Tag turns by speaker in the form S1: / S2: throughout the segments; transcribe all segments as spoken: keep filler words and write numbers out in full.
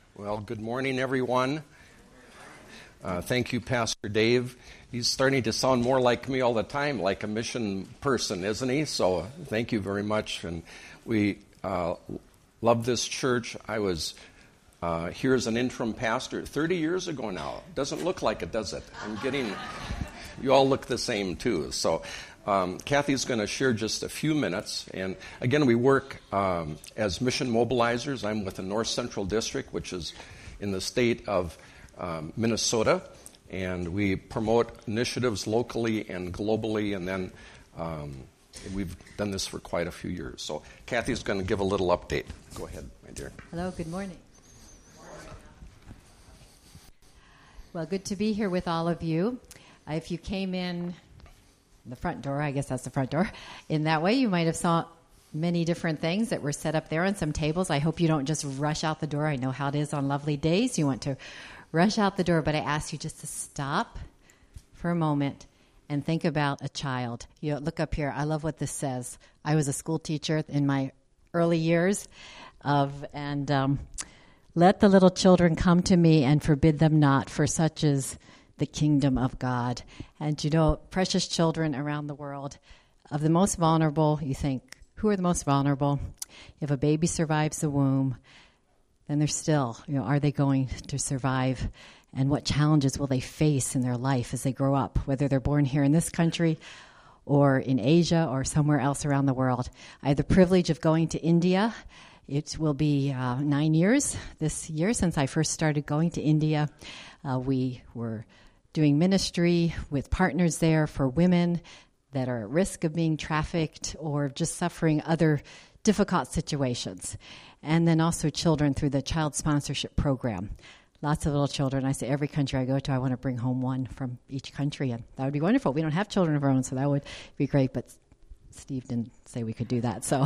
S1: Well, good morning, everyone. Uh, thank you, Pastor Dave. He's starting to sound more like me all the time, like a mission person, isn't he? So thank you very much. And we uh, love this church. I was uh, here as an interim pastor thirty years ago now. Doesn't look like it, does it? I'm getting, you all look the same too. So um, Kathy's going to share just a few minutes. And again, we work um, as mission mobilizers. I'm with the North Central District, which is in the state of um, Minnesota. And we promote initiatives locally and globally, and then um, we've done this for quite a few years. So Kathy's going to give a little update. Go ahead, my dear.
S2: Hello, good morning. Well, good to be here with all of you. Uh, if you came in the front door, I guess that's the front door, in that way, you might have saw many different things that were set up there on some tables. I hope you don't just rush out the door. I know how it is on lovely days. You want to rush out the door, but I ask you just to stop for a moment and think about a child. You know, look up here. I love what this says. I was a school teacher in my early years, of and um, let the little children come to me and forbid them not, for such is the kingdom of God. And you know, precious children around the world, of the most vulnerable, you think, who are the most vulnerable? If a baby survives the womb, then they're still, you know, are they going to survive? And what challenges will they face in their life as they grow up, whether they're born here in this country or in Asia or somewhere else around the world? I had the privilege of going to India. It will be uh, nine years this year since I first started going to India. Uh, we were doing ministry with partners there for women that are at risk of being trafficked or just suffering other difficult situations. And then also children through the child sponsorship program. Lots of little children. I say every country I go to, I want to bring home one from each country, and that would be wonderful. We don't have children of our own, so that would be great, but Steve didn't say we could do that. So,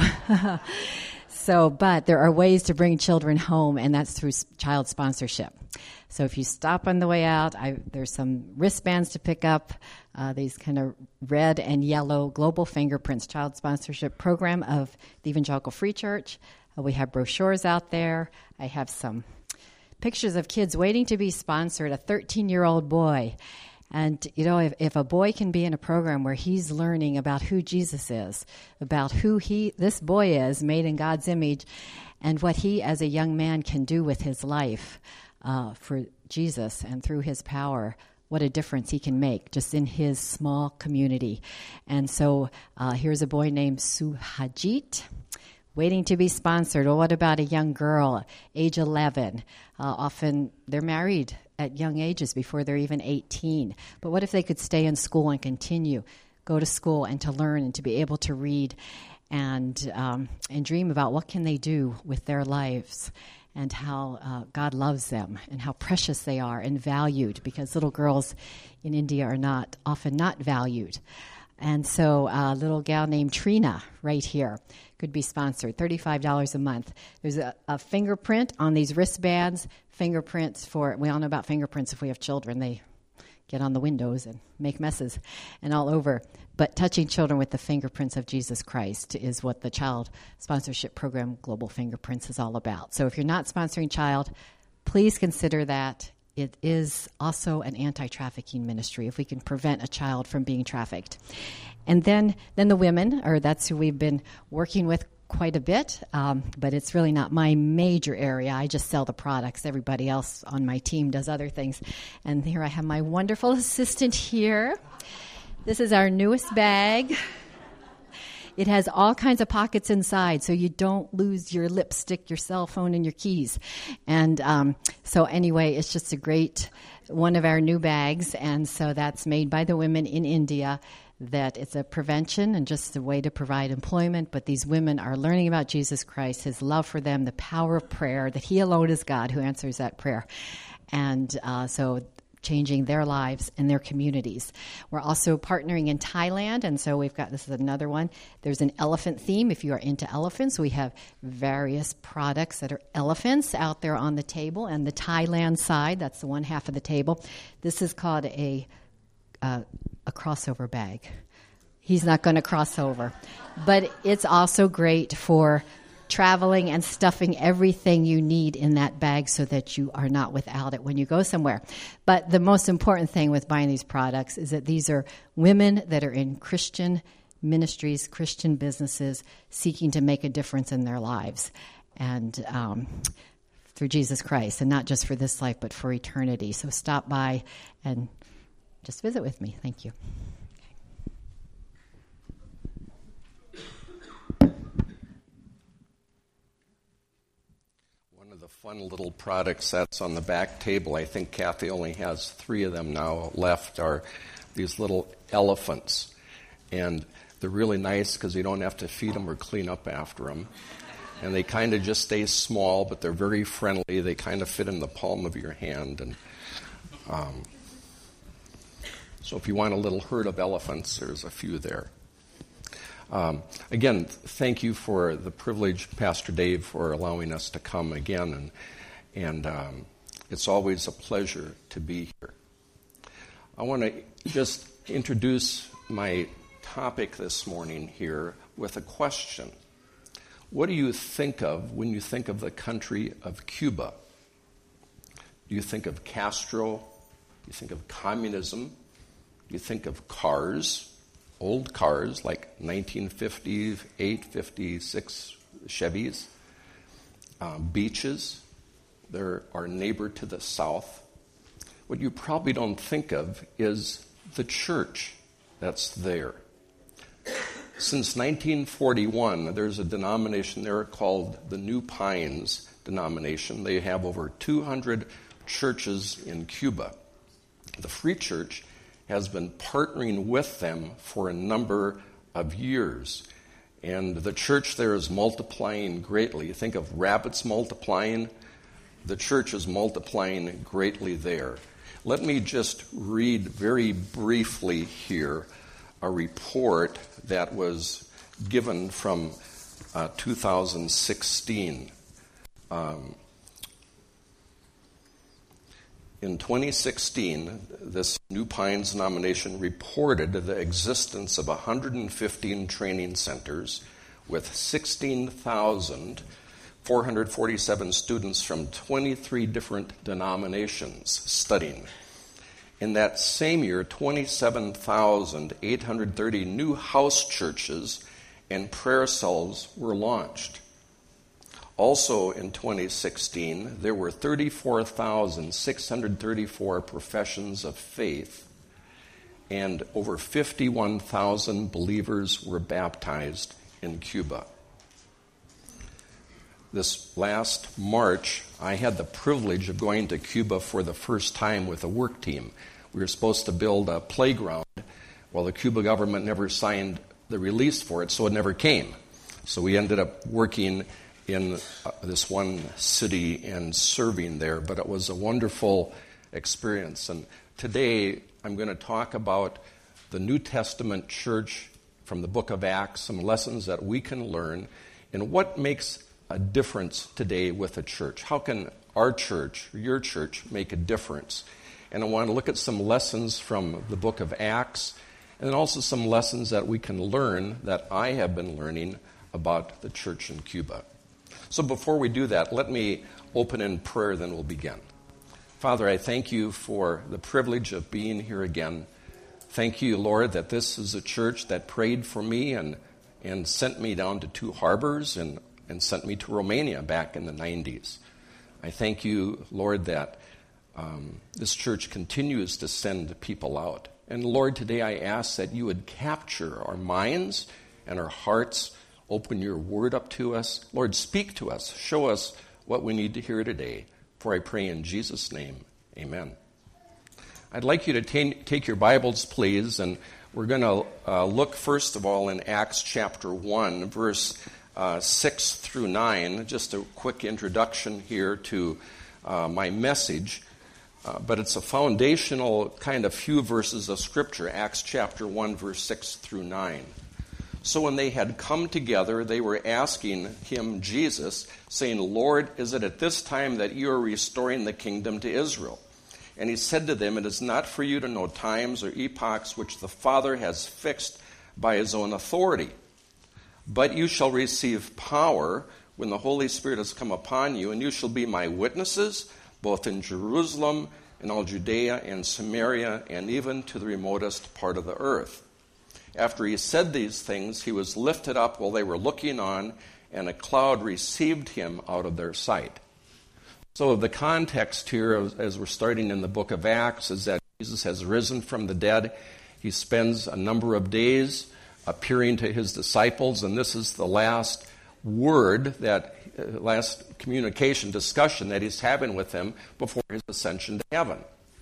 S2: so, but there are ways to bring children home, and that's through child sponsorship. So if you stop on the way out, I, there's some wristbands to pick up, uh, these kind of red and yellow Global Fingerprints child sponsorship program of the Evangelical Free Church. Uh, we have brochures out there. I have some pictures of kids waiting to be sponsored, a thirteen-year-old boy. And, you know, if, if a boy can be in a program where he's learning about who Jesus is, about who he, this boy is, made in God's image, and what he as a young man can do with his life uh, for Jesus and through his power, what a difference he can make just in his small community. And so uh, here's a boy named Suhajit, waiting to be sponsored. Or what about a young girl, age eleven? Uh, often they're married at young ages before they're even eighteen. But what if they could stay in school and continue, go to school and to learn and to be able to read and um, and dream about what can they do with their lives and how uh, God loves them and how precious they are and valued, because little girls in India are not often not valued. And so a little gal named Trina right here could be sponsored, thirty-five dollars a month. There's a, a fingerprint on these wristbands, fingerprints for, we all know about fingerprints if we have children. They get on the windows and make messes and all over. But touching children with the fingerprints of Jesus Christ is what the child sponsorship program, Global Fingerprints, is all about. So if you're not sponsoring child, please consider that. It is also an anti-trafficking ministry if we can prevent a child from being trafficked. And then then the women, or that's who we've been working with quite a bit, um, but it's really not my major area. I just sell the products. Everybody else on my team does other things. And here I have my wonderful assistant here. This is our newest bag. It has all kinds of pockets inside, so you don't lose your lipstick, your cell phone, and your keys. And um, so anyway, it's just a great one of our new bags, and so that's made by the women in India, that it's a prevention and just a way to provide employment, but these women are learning about Jesus Christ, his love for them, the power of prayer, that he alone is God who answers that prayer. And uh, so changing their lives and their communities. We're also partnering in Thailand, and so we've got, this is another one. There's an elephant theme. If you are into elephants, we have various products that are elephants out there on the table, and the Thailand side, that's the one half of the table. This is called a uh, a crossover bag. He's not going to cross over. But it's also great for traveling and stuffing everything you need in that bag so that you are not without it when you go somewhere. But the most important thing with buying these products is that these are women that are in Christian ministries, Christian businesses, seeking to make a difference in their lives. And um, through Jesus Christ, and not just for this life, but for eternity. So stop by and just visit with me. Thank you.
S1: One of the fun little products that's on the back table, I think Kathy only has three of them now left, are these little elephants. And they're really nice because you don't have to feed them or clean up after them. And they kind of just stay small, but they're very friendly. They kind of fit in the palm of your hand. And um, so if you want a little herd of elephants, there's a few there. Um, again, thank you for the privilege, Pastor Dave, for allowing us to come again. And, and um, it's always a pleasure to be here. I want to just introduce my topic this morning here with a question. What do you think of when you think of the country of Cuba? Do you think of Castro? Do you think of communism? Do you think of cars, old cars like nineteen fifty-eight, fifty-six Chevys? Um, beaches, they're our neighbor to the south. What you probably don't think of is the church that's there. Since nineteen forty-one, there's a denomination there called the New Pines denomination. They have over two hundred churches in Cuba. The Free Church has been partnering with them for a number of years. And the church there is multiplying greatly. You think of rabbits multiplying, the church is multiplying greatly there. Let me just read very briefly here a report that was given from uh, two thousand sixteen. Um, in twenty sixteen, this New Pines denomination reported the existence of one hundred fifteen training centers with sixteen thousand four hundred forty-seven students from twenty-three different denominations studying. In that same year, twenty-seven thousand eight hundred thirty new house churches and prayer cells were launched. Also in twenty sixteen, there were thirty-four thousand six hundred thirty-four professions of faith, and over fifty-one thousand believers were baptized in Cuba. This last March, I had the privilege of going to Cuba for the first time with a work team. We were supposed to build a playground. Well, the Cuba government never signed the release for it, so it never came. So we ended up working in uh, this one city and serving there, but it was a wonderful experience. And today, I'm going to talk about the New Testament church from the book of Acts, some lessons that we can learn, and what makes a difference today with a church. How can our church, your church, make a difference? And I want to look at some lessons from the book of Acts, and then also some lessons that we can learn that I have been learning about the church in Cuba. So before we do that, let me open in prayer, then we'll begin. Father, I thank you for the privilege of being here again. Thank you, Lord, that this is a church that prayed for me and, and sent me down to Two Harbors and, and sent me to Romania back in the nineties. I thank you, Lord, that um, this church continues to send people out. And Lord, today I ask that you would capture our minds and our hearts. Open your word up to us. Lord, speak to us. Show us what we need to hear today. For I pray in Jesus' name, amen. I'd like you to t- take your Bibles, please, and we're going to uh, look first of all in Acts chapter one, verse uh, six through nine. Just a quick introduction here to uh, my message, uh, but it's a foundational kind of few verses of Scripture, Acts chapter one, verse six through nine. So when they had come together, they were asking him, Jesus, saying, Lord, is it at this time that you are restoring the kingdom to Israel? And he said to them, it is not for you to know times or epochs which the Father has fixed by his own authority. But you shall receive power when the Holy Spirit has come upon you, and you shall be my witnesses, both in Jerusalem and all Judea and Samaria, and even to the remotest part of the earth. After he said these things, he was lifted up while they were looking on, and a cloud received him out of their sight. So the context here, as we're starting in the book of Acts, is that Jesus has risen from the dead. He spends a number of days appearing to his disciples, and this is the last word, that uh, last communication, discussion that he's having with them before his ascension to heaven.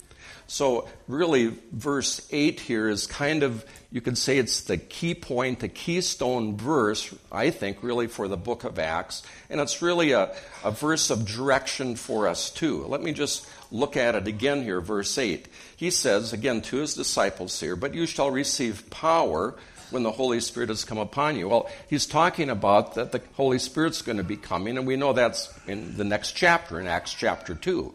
S1: So really, verse eight here is kind of, you could say it's the key point, the keystone verse, I think, really for the book of Acts. And it's really a, a verse of direction for us too. Let me just look at it again here, verse eight. He says, again, to his disciples here, but you shall receive power when the Holy Spirit has come upon you. Well, he's talking about that the Holy Spirit's going to be coming, and we know that's in the next chapter, in Acts chapter two.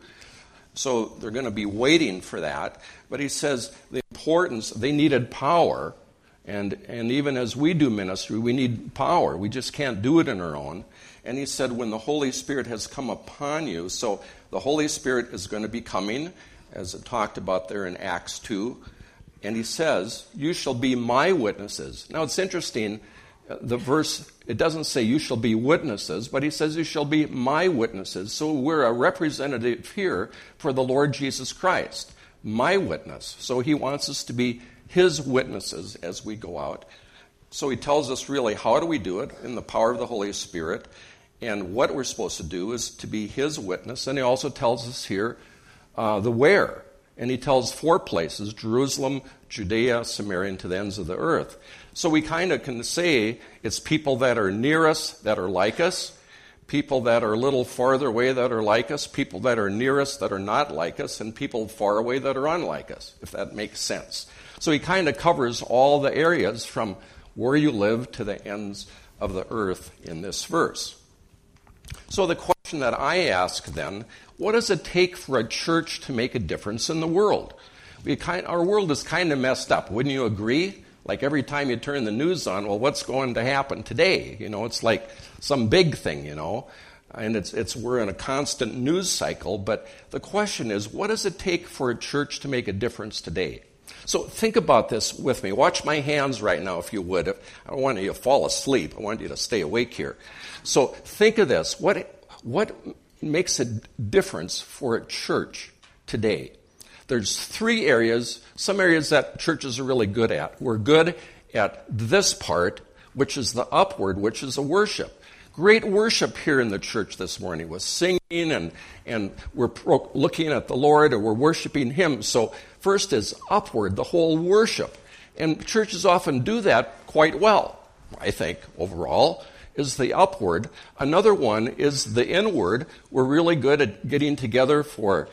S1: So they're going to be waiting for that. But he says the importance, they needed power, and, and even as we do ministry, we need power. We just can't do it on our own. And he said, when the Holy Spirit has come upon you, so the Holy Spirit is going to be coming, as it talked about there in Acts two. And he says, you shall be my witnesses. Now it's interesting, the verse, it doesn't say you shall be witnesses, but he says you shall be my witnesses. So we're a representative here for the Lord Jesus Christ, my witness. So he wants us to be his witnesses as we go out. So he tells us really how do we do it in the power of the Holy Spirit, and what we're supposed to do is to be his witness. And he also tells us here uh, the where. And he tells four places, Jerusalem, Judea, Samaria, and to the ends of the earth. So we kind of can say it's people that are near us that are like us, people that are a little farther away that are like us, people that are near us that are not like us, and people far away that are unlike us, if that makes sense. So he kind of covers all the areas from where you live to the ends of the earth in this verse. So the question that I ask then, what does it take for a church to make a difference in the world? We kind, our world is kind of messed up, wouldn't you agree? Like every time you turn the news on, well, what's going to happen today? You know, it's like some big thing, you know, and it's it's we're in a constant news cycle. But the question is, what does it take for a church to make a difference today? So think about this with me. Watch my hands right now, if you would. If, I don't want you to fall asleep. I want you to stay awake here. So think of this. What what makes a difference for a church today? There's three areas, some areas that churches are really good at. We're good at this part, which is the upward, which is the worship. Great worship here in the church this morning with singing, and, and we're pro- looking at the Lord, and we're worshiping him. So first is upward, the whole worship. And churches often do that quite well, I think, overall, is the upward. Another one is the inward. We're really good at getting together for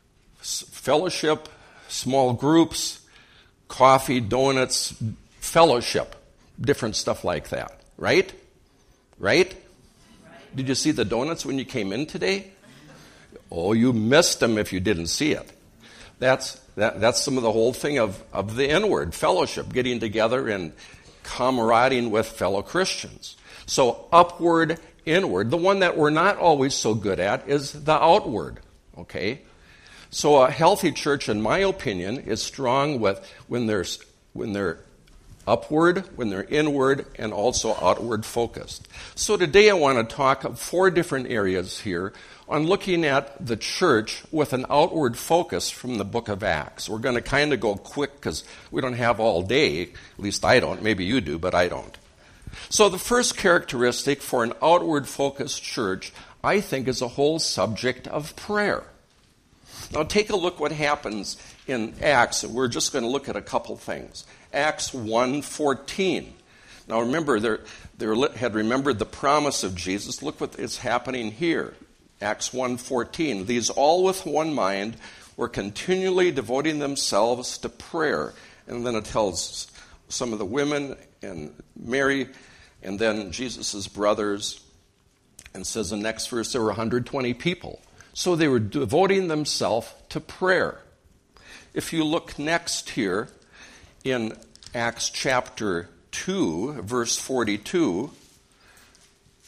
S1: fellowship, small groups, coffee, donuts, fellowship, different stuff like that, right? Right? Right? Did you see the donuts when you came in today? Oh, you missed them if you didn't see it. That's that, that's some of the whole thing of, of the inward, fellowship, getting together and camaradeing with fellow Christians. So upward, inward. The one that we're not always so good at is the outward, okay? So a healthy church, in my opinion, is strong with when there's when they're upward, when they're inward, and also outward focused. So today I want to talk of four different areas here on looking at the church with an outward focus from the book of Acts. We're going to kind of go quick because we don't have all day. At least I don't. Maybe you do, but I don't. So the first characteristic for an outward focused church, I think, is a whole subject of prayer. Now take a look what happens in Acts. We're just going to look at a couple things. Acts one fourteen. Now remember, they they had remembered the promise of Jesus. Look what is happening here. Acts one fourteen. These all with one mind were continually devoting themselves to prayer. And then it tells some of the women and Mary and then Jesus' brothers. And says in the next verse there were one hundred twenty people. So they were devoting themselves to prayer. If you look next here in Acts chapter two, verse forty-two,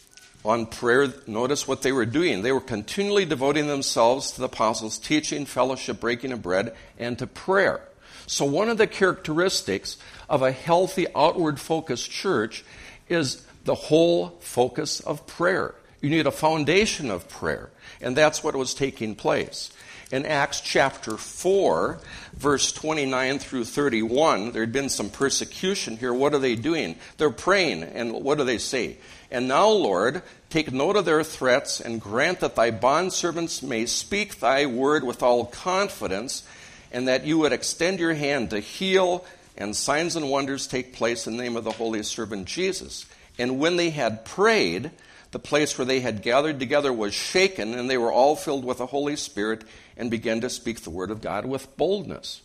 S1: on prayer, notice what they were doing. They were continually devoting themselves to the apostles' teaching, fellowship, breaking of bread, and to prayer. So one of the characteristics of a healthy, outward-focused church is the whole focus of prayer. You need a foundation of prayer, and that's what was taking place. In Acts chapter four, verse twenty-nine through thirty-one, there had been some persecution here. What are they doing? They're praying, and what do they say? And now, Lord, take note of their threats, and grant that thy bondservants may speak thy word with all confidence, and that you would extend your hand to heal, and signs and wonders take place in the name of the holy servant Jesus. And when they had prayed, the place where they had gathered together was shaken, and they were all filled with the Holy Spirit and began to speak the word of God with boldness.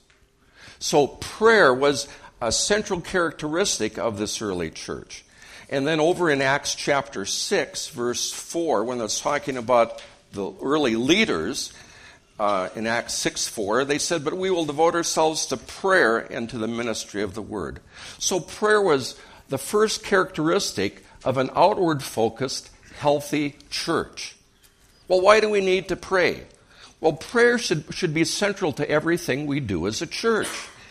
S1: So prayer was a central characteristic of this early church. And then over in Acts chapter six, verse four, when it's talking about the early leaders, uh, in Acts six four, they said, but we will devote ourselves to prayer and to the ministry of the word. So prayer was the first characteristic of an outward-focused, healthy church. Well, why do we need to pray? Well, prayer should, should be central to everything we do as a church.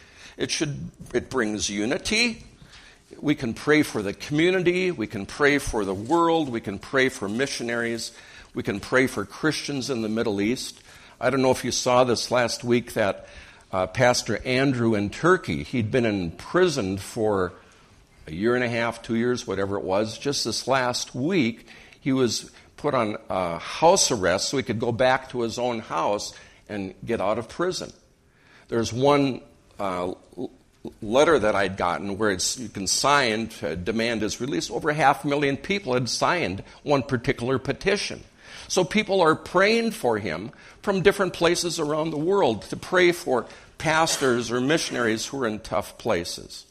S1: It should, it brings unity. We can pray for the community. We can pray for the world. We can pray for missionaries. We can pray for Christians in the Middle East. I don't know if you saw this last week that uh, Pastor Andrew in Turkey, he'd been imprisoned for a year and a half, two years, whatever it was. Just this last week, he was put on uh, house arrest so he could go back to his own house and get out of prison. There's one uh, letter that I'd gotten where it's, you can sign to demand his release. Over half a million people had signed one particular petition. So people are praying for him from different places around the world to pray for pastors or missionaries who are in tough places.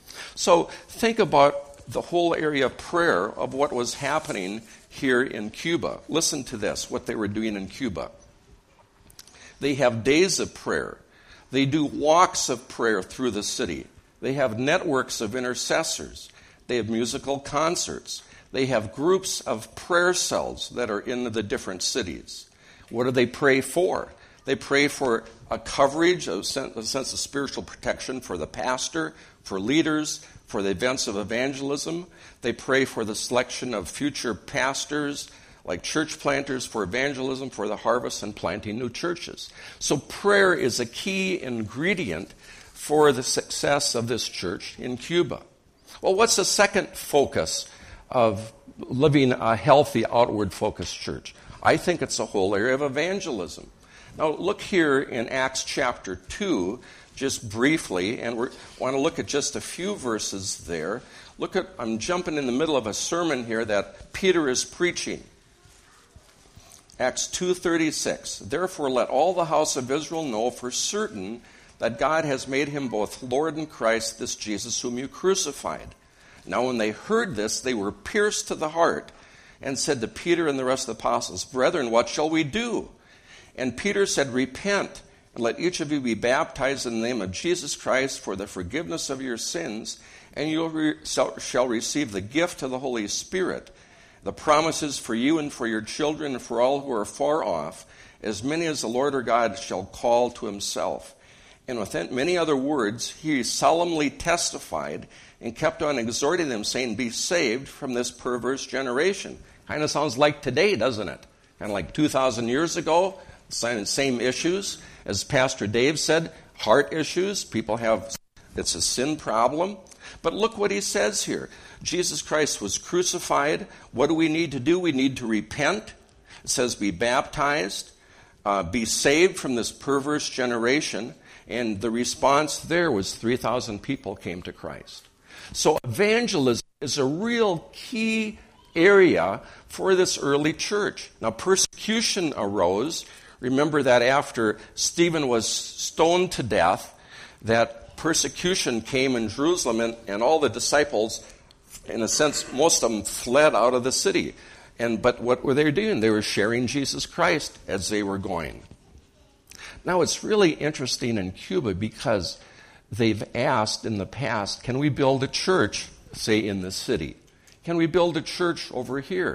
S1: So think about the whole area of prayer of what was happening here in Cuba. Listen to this, what they were doing in Cuba. They have days of prayer. They do walks of prayer through the city. They have networks of intercessors. They have musical concerts. They have groups of prayer cells that are in the different cities. What do they pray for? They pray for a coverage, a sense of spiritual protection for the pastor, for leaders, for the events of evangelism. They pray for the selection of future pastors, like church planters, for evangelism, for the harvest, and planting new churches. So prayer is a key ingredient for the success of this church in Cuba. Well, what's the second focus of living a healthy, outward-focused church? I think it's the whole area of evangelism. Now, look here in Acts chapter two, just briefly, and we want to look at just a few verses there. Look at, I'm jumping in the middle of a sermon here that Peter is preaching. Acts two thirty-six. Therefore let all the house of Israel know for certain that God has made him both Lord and Christ, this Jesus whom you crucified. Now when they heard this, they were pierced to the heart and said to Peter and the rest of the apostles, Brethren, what shall we do? And Peter said, Repent, and let each of you be baptized in the name of Jesus Christ for the forgiveness of your sins, and you re- shall receive the gift of the Holy Spirit. The promises for you and for your children and for all who are far off, as many as the Lord our God shall call to himself. And with many other words, he solemnly testified and kept on exhorting them, saying, Be saved from this perverse generation. Kind of sounds like today, doesn't it? Kind of like two thousand years ago, same issues. As Pastor Dave said, heart issues. People have, it's a sin problem. But look what he says here. Jesus Christ was crucified. What do we need to do? We need to repent. It says be baptized, uh, be saved from this perverse generation. And the response there was three thousand people came to Christ. So evangelism is a real key area for this early church. Now persecution arose. Remember that after Stephen was stoned to death, that persecution came in Jerusalem, and, and all the disciples, in a sense, most of them fled out of the city. And but what were they doing? They were sharing Jesus Christ as they were going. Now it's really interesting in Cuba because they've asked in the past, can we build a church, say, in the city? Can we build a church over here?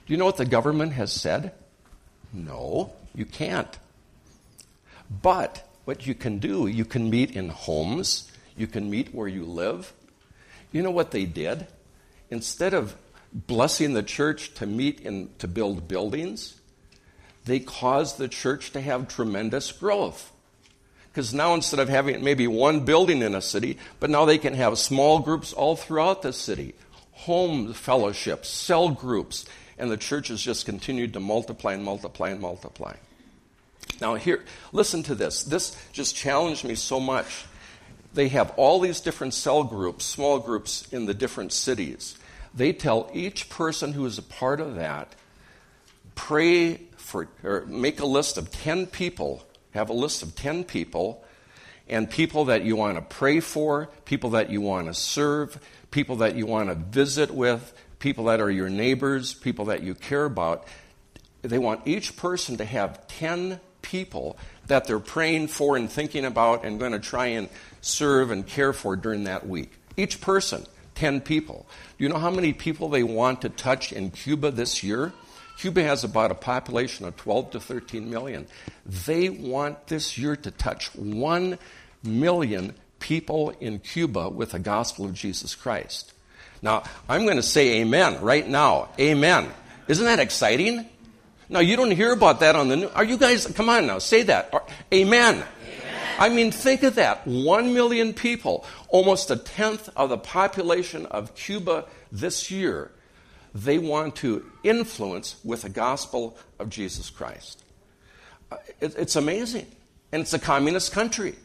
S1: Do you know what the government has said? No, you can't. But what you can do, you can meet in homes, you can meet where you live. You know what they did? Instead of blessing the church to meet in to build buildings, they caused the church to have tremendous growth. Because now instead of having maybe one building in a city, but now they can have small groups all throughout the city, home fellowships, cell groups, and the church has just continued to multiply and multiply and multiply. Now here, listen to this. This just challenged me so much. They have all these different cell groups, small groups in the different cities. They tell each person who is a part of that, pray for, or make a list of ten people, have a list of ten people, and people that you want to pray for, people that you want to serve, people that you want to visit with, people that are your neighbors, people that you care about. They want each person to have ten people that they're praying for and thinking about and going to try and serve and care for during that week. Each person, ten people. Do you know how many people they want to touch in Cuba this year? Cuba has about a population of twelve to thirteen million. They want this year to touch one million people in Cuba with the gospel of Jesus Christ. Now, I'm going to say amen right now. Amen. Isn't that exciting? Now, you don't hear about that on the news. Are you guys, come on now, say that. Amen. Amen. I mean, think of that. One million people, almost a tenth of the population of Cuba this year, they want to influence with the gospel of Jesus Christ. It, it's amazing. And it's a communist country.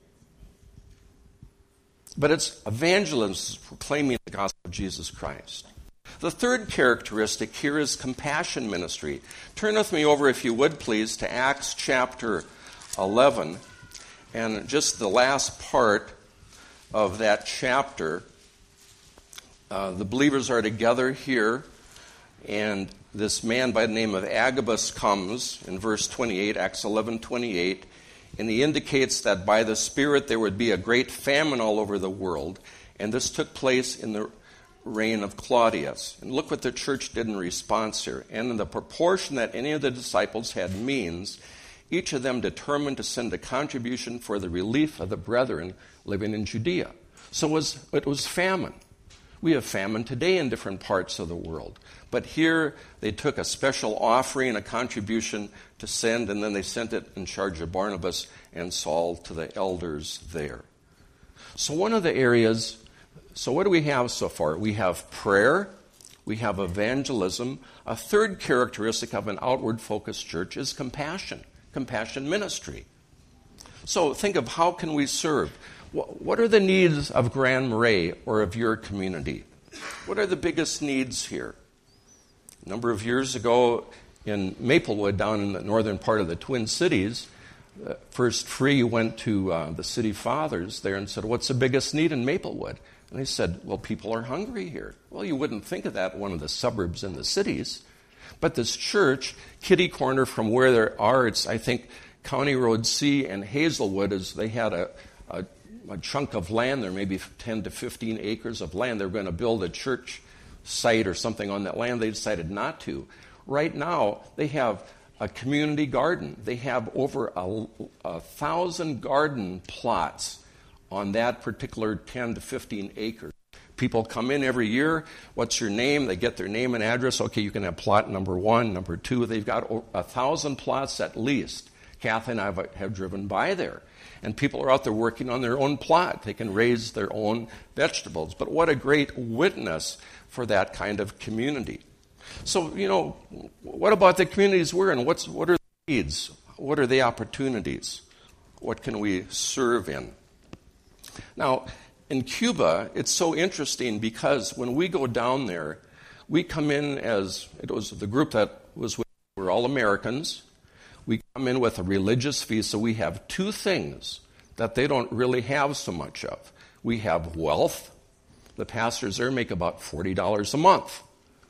S1: But it's evangelists proclaiming the gospel of Jesus Christ. The third characteristic here is compassion ministry. Turn with me over, if you would, please, to Acts chapter eleven. And just the last part of that chapter, uh, the believers are together here, and this man by the name of Agabus comes in verse twenty-eight, Acts eleven twenty-eight, and he indicates that by the Spirit there would be a great famine all over the world, and this took place in the reign of Claudius. And look what the church did in response here. And in the proportion that any of the disciples had means, each of them determined to send a contribution for the relief of the brethren living in Judea. So it was, it was famine. We have famine today in different parts of the world. But here they took a special offering, a contribution to send, and then they sent it in charge of Barnabas and Saul to the elders there. So one of the areas, so what do we have so far? We have prayer, we have evangelism. A third characteristic of an outward-focused church is compassion, compassion ministry. So think of how can we serve? What are the needs of Grand Marais or of your community? What are the biggest needs here? A number of years ago in Maplewood, down in the northern part of the Twin Cities, uh, First Free went to uh, the city fathers there and said, what's the biggest need in Maplewood? And they said, well, people are hungry here. Well, you wouldn't think of that in one of the suburbs in the cities. But this church, kitty corner from where there are, it's, I think, County Road C and Hazelwood, is they had a, a, a chunk of land there, maybe ten to fifteen acres of land. They were going to build a church site or something on that land. They decided not to. Right now, they have a community garden. They have over a, a thousand garden plots on that particular ten to fifteen acres. People come in every year. What's your name? They get their name and address. Okay, you can have plot number one, number two. They've got a thousand plots at least. Kathy and I have, have driven by there. And people are out there working on their own plot. They can raise their own vegetables. But what a great witness for that kind of community. So, you know, what about the communities we're in? What's, what are the needs? What are the opportunities? What can we serve in? Now, in Cuba, it's so interesting because when we go down there, we come in as, it was the group that was with, we're all Americans. We come in with a religious fee, so we have two things that they don't really have so much of. We have wealth. The pastors there make about forty dollars a month.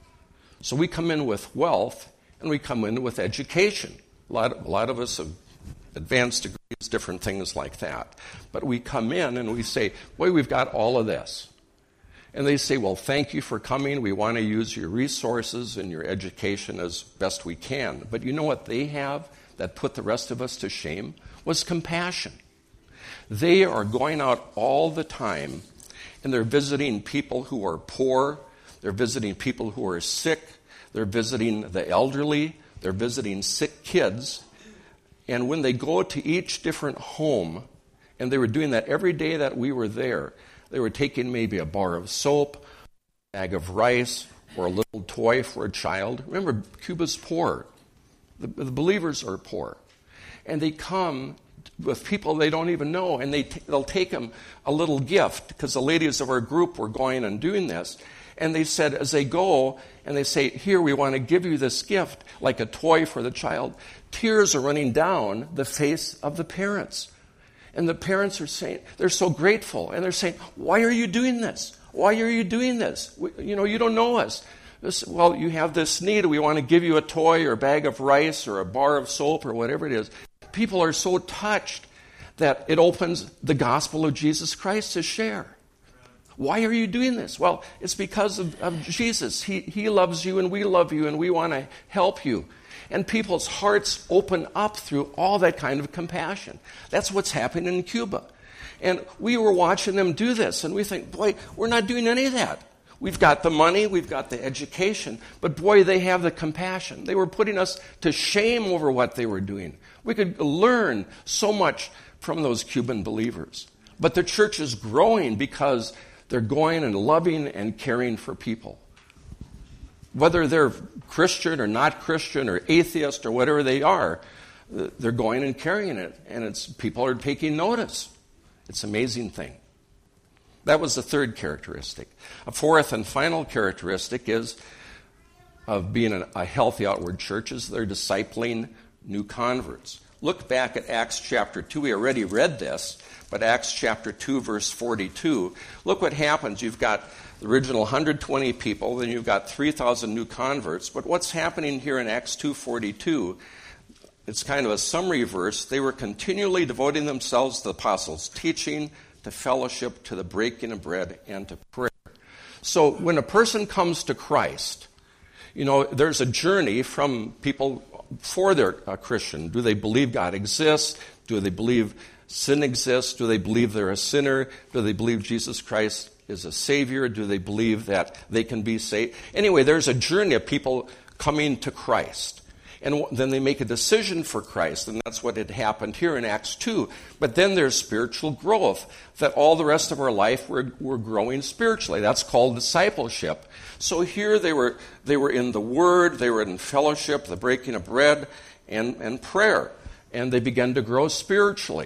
S1: So we come in with wealth, and we come in with education. A lot of, a lot of us have advanced degrees, different things like that. But we come in and we say, boy, we've got all of this. And they say, well, thank you for coming. We want to use your resources and your education as best we can. But you know what they have that put the rest of us to shame? Was compassion. They are going out all the time, and they're visiting people who are poor. They're visiting people who are sick. They're visiting the elderly. They're visiting sick kids. And when they go to each different home, and they were doing that every day that we were there, they were taking maybe a bar of soap, a bag of rice, or a little toy for a child. Remember, Cuba's poor. The, the believers are poor. And they come with people they don't even know, and they t- they'll take them a little gift, because the ladies of our group were going and doing this. And they said, as they go, and they say, here, we want to give you this gift, like a toy for the child. Tears are running down the face of the parents. And the parents are saying, they're so grateful. And they're saying, why are you doing this? Why are you doing this? We, you know, you don't know us. This, well, you have this need. We want to give you a toy or a bag of rice or a bar of soap or whatever it is. People are so touched that it opens the gospel of Jesus Christ to share. Why are you doing this? Well, it's because of, of Jesus. He, he loves you and we love you and we want to help you. And people's hearts open up through all that kind of compassion. That's what's happening in Cuba. And we were watching them do this, and we think, boy, we're not doing any of that. We've got the money, we've got the education, but boy, they have the compassion. They were putting us to shame over what they were doing. We could learn so much from those Cuban believers. But the church is growing because they're going and loving and caring for people. Whether they're Christian or not Christian or atheist or whatever they are, they're going and carrying it. And it's people are taking notice. It's an amazing thing. That was the third characteristic. A fourth and final characteristic is of being a healthy outward church is they're discipling new converts. Look back at Acts chapter two. We already read this, but Acts chapter two, verse forty-two. Look what happens. You've got the original one hundred twenty people, then you've got three thousand new converts. But what's happening here in Acts two forty-two, it's kind of a summary verse. They were continually devoting themselves to the apostles' teaching, to fellowship, to the breaking of bread, and to prayer. So when a person comes to Christ, you know, there's a journey from people before they're a Christian. Do they believe God exists? Do they believe sin exists? Do they believe they're a sinner? Do they believe Jesus Christ is a Savior? Do they believe that they can be saved? Anyway, there's a journey of people coming to Christ. And then they make a decision for Christ, and that's what had happened here in Acts two. But then there's spiritual growth, that all the rest of our life we're, we're growing spiritually. That's called discipleship. So here they were they were in the Word, they were in fellowship, the breaking of bread, and, and prayer. And they began to grow spiritually.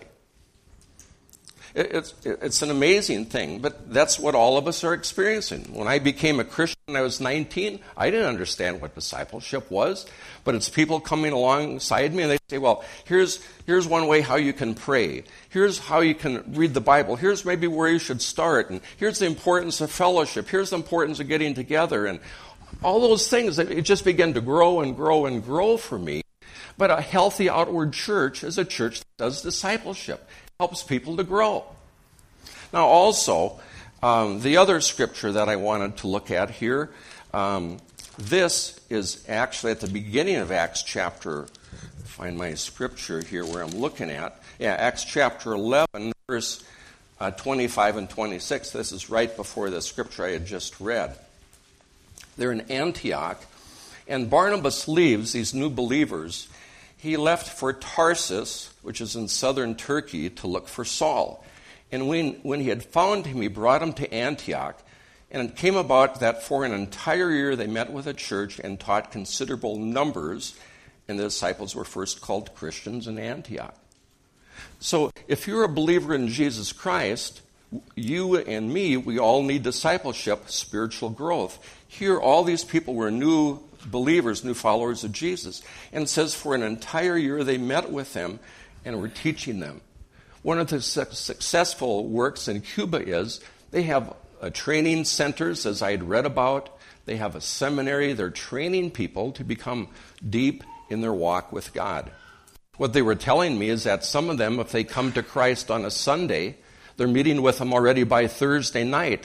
S1: It, it's, it's an amazing thing, but that's what all of us are experiencing. When I became a Christian when I was nineteen, I didn't understand what discipleship was. But it's people coming alongside me and they say, well, here's here's one way how you can pray. Here's how you can read the Bible. Here's maybe where you should start. And here's the importance of fellowship. Here's the importance of getting together. And all those things, it just began to grow and grow and grow for me. But a healthy outward church is a church that does discipleship, helps people to grow. Now also, um, the other scripture that I wanted to look at here, um, this is actually at the beginning of Acts chapter, find my scripture here where I'm looking at. Yeah, Acts chapter eleven, verse uh, twenty-five and twenty-six. This is right before the scripture I had just read. They're in Antioch, and Barnabas leaves these new believers. He left for Tarsus, which is in southern Turkey, to look for Saul. And when, when he had found him, he brought him to Antioch. And it came about that for an entire year they met with a church and taught considerable numbers, and the disciples were first called Christians in Antioch. So if you're a believer in Jesus Christ, you and me, we all need discipleship, spiritual growth. Here, all these people were new believers, new followers of Jesus. And it says for an entire year they met with them and were teaching them. One of the su- successful works in Cuba is they have Uh, training centers, as I had read about. They have a seminary. They're training people to become deep in their walk with God. What they were telling me is that some of them, if they come to Christ on a Sunday, they're meeting with him already by Thursday night,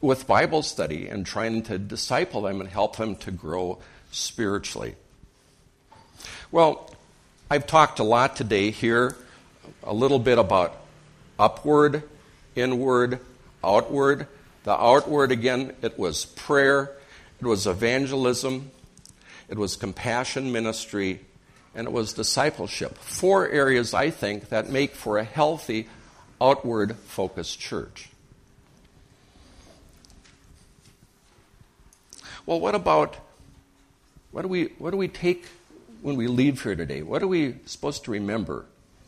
S1: with Bible study and trying to disciple them and help them to grow spiritually. Well, I've talked a lot today here, a little bit about upward, inward, outward. The outward, again, it was prayer, it was evangelism, it was compassion ministry, and it was discipleship. Four areas, I think, that make for a healthy, outward-focused church. Well, what about, what do we, what do we take when we leave here today? What are we supposed to remember?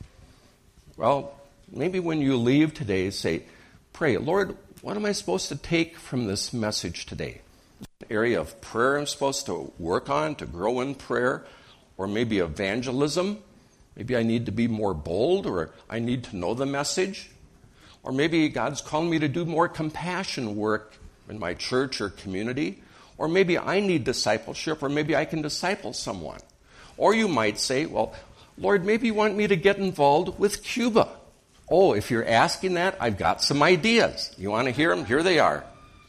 S1: Well, maybe when you leave today, say, pray, Lord, what am I supposed to take from this message today? An area of prayer I'm supposed to work on, to grow in prayer, or maybe evangelism. Maybe I need to be more bold, or I need to know the message. Or maybe God's calling me to do more compassion work in my church or community. Or maybe I need discipleship, or maybe I can disciple someone. Or you might say, well, Lord, maybe you want me to get involved with Cuba. Oh, if you're asking that, I've got some ideas. You want to hear them? Here they are.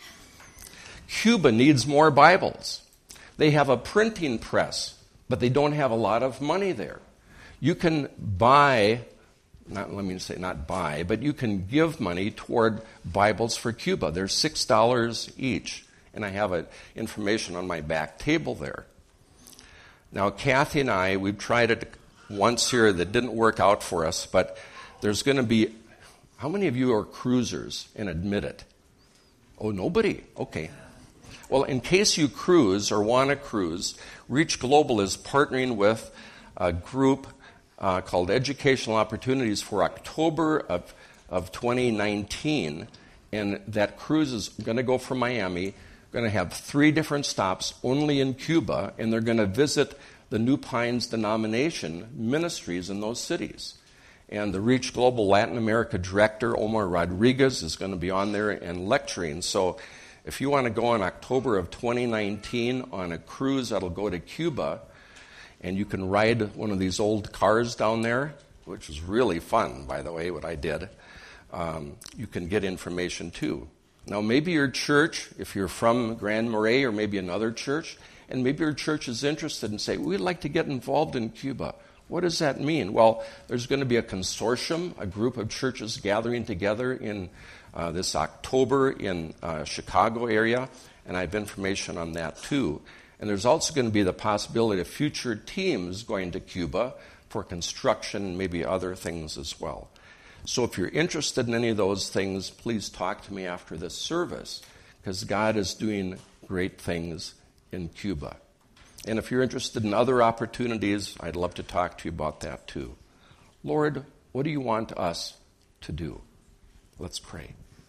S1: Cuba needs more Bibles. They have a printing press, but they don't have a lot of money there. You can buy, not let me say not buy, but you can give money toward Bibles for Cuba. They're six dollars each, and I have a, information on my back table there. Now, Kathy and I, we've tried it once here that didn't work out for us, but there's going to be, how many of you are cruisers and admit it? Oh, nobody? Okay. Well, in case you cruise or want to cruise, Reach Global is partnering with a group uh, called Educational Opportunities for October of, of twenty nineteen, and that cruise is going to go from Miami, going to have three different stops only in Cuba, and they're going to visit the New Pines denomination ministries in those cities. And the Reach Global Latin America director, Omar Rodriguez, is going to be on there and lecturing. So if you want to go in October of twenty nineteen on a cruise that'll go to Cuba, and you can ride one of these old cars down there, which is really fun, by the way, what I did, um, you can get information too. Now, maybe your church, if you're from Grand Marais or maybe another church, and maybe your church is interested and say, we'd like to get involved in Cuba. What does that mean? Well, there's going to be a consortium, a group of churches gathering together in uh, this October in uh, Chicago area, and I have information on that too. And there's also going to be the possibility of future teams going to Cuba for construction and maybe other things as well. So if you're interested in any of those things, please talk to me after this service, because God is doing great things in Cuba. And if you're interested in other opportunities, I'd love to talk to you about that too. Lord, what do you want us to do? Let's pray.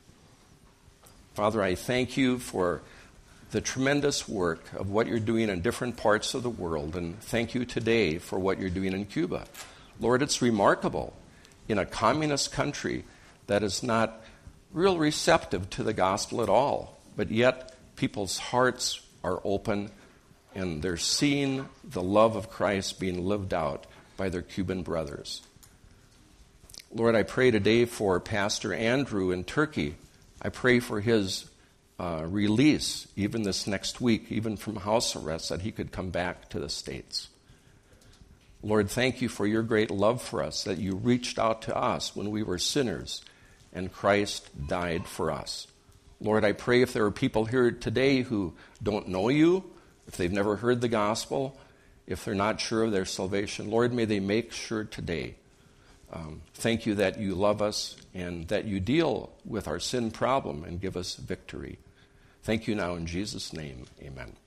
S1: Father, I thank you for the tremendous work of what you're doing in different parts of the world, and thank you today for what you're doing in Cuba. Lord, it's remarkable in a communist country that is not real receptive to the gospel at all, but yet people's hearts are open and they're seeing the love of Christ being lived out by their Cuban brothers. Lord, I pray today for Pastor Andrew in Turkey. I pray for his uh, release, even this next week, even from house arrest, that he could come back to the States. Lord, thank you for your great love for us, that you reached out to us when we were sinners, and Christ died for us. Lord, I pray if there are people here today who don't know you, if they've never heard the gospel, if they're not sure of their salvation, Lord, may they make sure today. Um, thank you that you love us and that you deal with our sin problem and give us victory. Thank you now in Jesus' name. Amen.